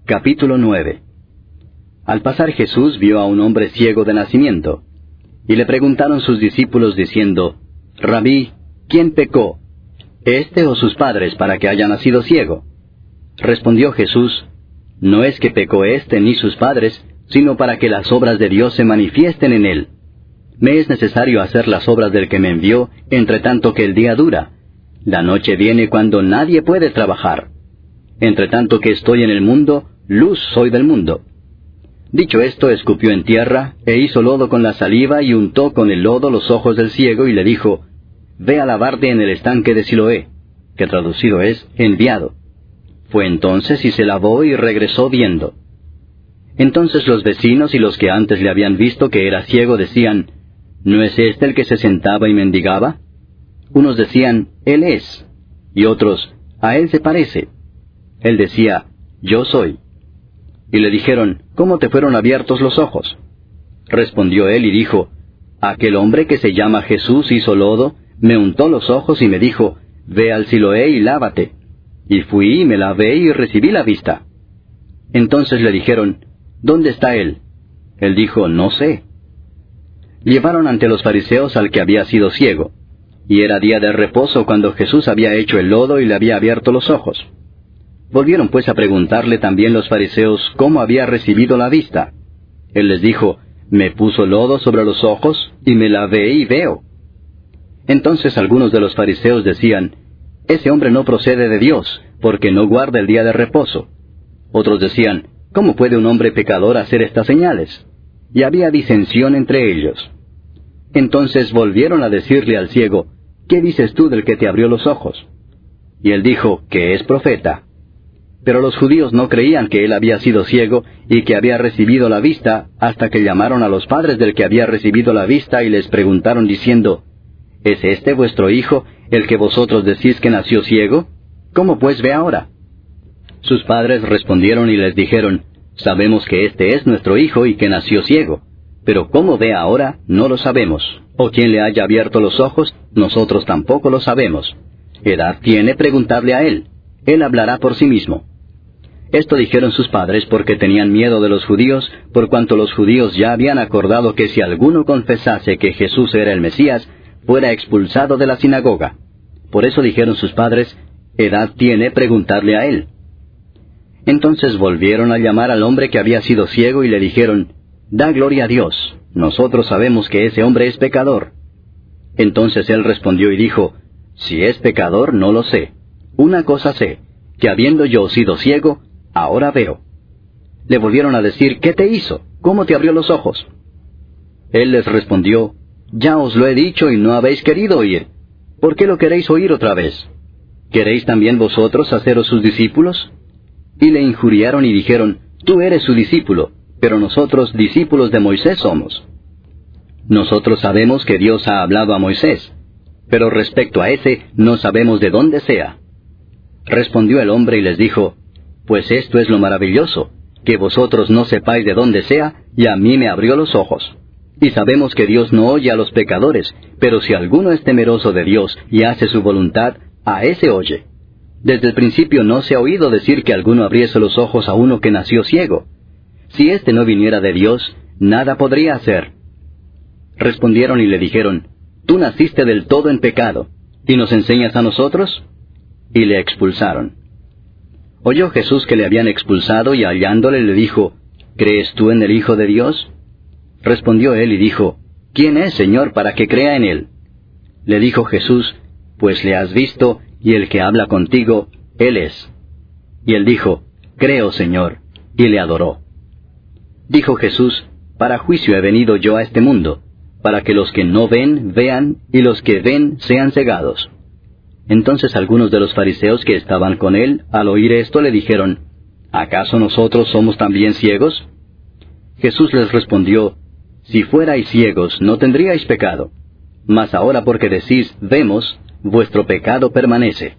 Capítulo 9. Al pasar Jesús vio a un hombre ciego de nacimiento, y le preguntaron sus discípulos diciendo, Rabí, ¿quién pecó, éste o sus padres, para que haya nacido ciego? Respondió Jesús, no es que pecó éste ni sus padres, sino para que las obras de Dios se manifiesten en él. Me es necesario hacer las obras del que me envió, entre tanto que el día dura. La noche viene cuando nadie puede trabajar. Entre tanto que estoy en el mundo, luz soy del mundo. Dicho esto, escupió en tierra, e hizo lodo con la saliva, y untó con el lodo los ojos del ciego, y le dijo, Ve a lavarte en el estanque de Siloé, que traducido es, enviado. Fue entonces y se lavó y regresó viendo. Entonces los vecinos y los que antes le habían visto que era ciego decían, ¿no es este el que se sentaba y mendigaba? Unos decían, Él es, y otros, a él se parece. Él decía, Yo soy. Y le dijeron, ¿cómo te fueron abiertos los ojos? Respondió él y dijo, Aquel hombre que se llama Jesús hizo lodo, me untó los ojos y me dijo, Ve al Siloé y lávate. Y fui y me lavé y recibí la vista. Entonces le dijeron, ¿dónde está él? Él dijo, no sé. Llevaron ante los fariseos al que había sido ciego, y era día de reposo cuando Jesús había hecho el lodo y le había abierto los ojos. Volvieron pues a preguntarle también los fariseos cómo había recibido la vista. Él les dijo, me puso lodo sobre los ojos, y me lavé y veo. Entonces algunos de los fariseos decían, ese hombre no procede de Dios, porque no guarda el día de reposo. Otros decían, ¿cómo puede un hombre pecador hacer estas señales? Y había disensión entre ellos. Entonces volvieron a decirle al ciego, ¿qué dices tú del que te abrió los ojos? Y él dijo, que es profeta. Pero los judíos no creían que él había sido ciego y que había recibido la vista, hasta que llamaron a los padres del que había recibido la vista y les preguntaron diciendo, ¿es este vuestro hijo, el que vosotros decís que nació ciego? ¿Cómo pues ve ahora? Sus padres respondieron y les dijeron, sabemos que este es nuestro hijo y que nació ciego, pero cómo ve ahora no lo sabemos, o quién le haya abierto los ojos, nosotros tampoco lo sabemos. Edad tiene, preguntadle a él hablará por sí mismo. Esto dijeron sus padres porque tenían miedo de los judíos, por cuanto los judíos ya habían acordado que si alguno confesase que Jesús era el Mesías, fuera expulsado de la sinagoga. Por eso dijeron sus padres, edad tiene, preguntadle a él. Entonces volvieron a llamar al hombre que había sido ciego y le dijeron, da gloria a Dios, nosotros sabemos que ese hombre es pecador. Entonces él respondió y dijo, si es pecador no lo sé. Una cosa sé, que habiendo yo sido ciego, ahora veo. Le volvieron a decir, ¿qué te hizo? ¿Cómo te abrió los ojos? Él les respondió, ya os lo he dicho y no habéis querido oír. ¿Por qué lo queréis oír otra vez? ¿Queréis también vosotros haceros sus discípulos? Y le injuriaron y dijeron, tú eres su discípulo, pero nosotros discípulos de Moisés somos. Nosotros sabemos que Dios ha hablado a Moisés, pero respecto a ese no sabemos de dónde sea. Respondió el hombre y les dijo, pues esto es lo maravilloso, que vosotros no sepáis de dónde sea, y a mí me abrió los ojos. Y sabemos que Dios no oye a los pecadores, pero si alguno es temeroso de Dios y hace su voluntad, a ese oye. Desde el principio no se ha oído decir que alguno abriese los ojos a uno que nació ciego. Si éste no viniera de Dios, nada podría hacer. Respondieron y le dijeron, tú naciste del todo en pecado, ¿y nos enseñas a nosotros? Y le expulsaron. Oyó Jesús que le habían expulsado y hallándole le dijo, ¿crees tú en el Hijo de Dios? Respondió él y dijo, ¿quién es, Señor, para que crea en él? Le dijo Jesús, pues le has visto, y el que habla contigo, él es. Y él dijo, creo, Señor, y le adoró. Dijo Jesús, para juicio he venido yo a este mundo, para que los que no ven, vean, y los que ven, sean cegados. Entonces algunos de los fariseos que estaban con él, al oír esto, le dijeron, ¿acaso nosotros somos también ciegos? Jesús les respondió, si fuerais ciegos, no tendríais pecado. Mas ahora porque decís, vemos, vuestro pecado permanece.